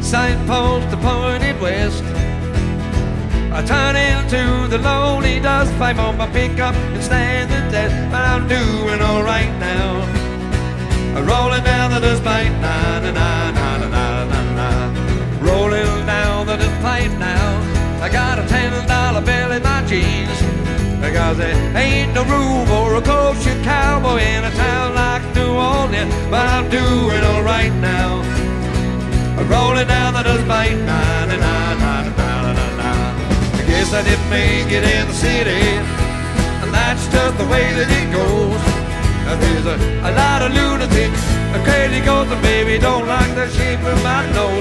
signpost pointed west. I turn into the lonely dust, pipe on my pickup and stand the test. But I'm doing alright now, rolling down the dustpipe, na na na na na na na na. Rolling down the dustpipe now. I got a $10 bill in my jeans, because there ain't no room for a kosher cowboy in a town like New Orleans. But I'm doing alright now, rolling down the dustpipe, na na na na na na na na. I guess I didn't make it in the city, and that's just the way that it goes. There's a lot of lunatics, crazy goats, and baby don't like the shape of my nose.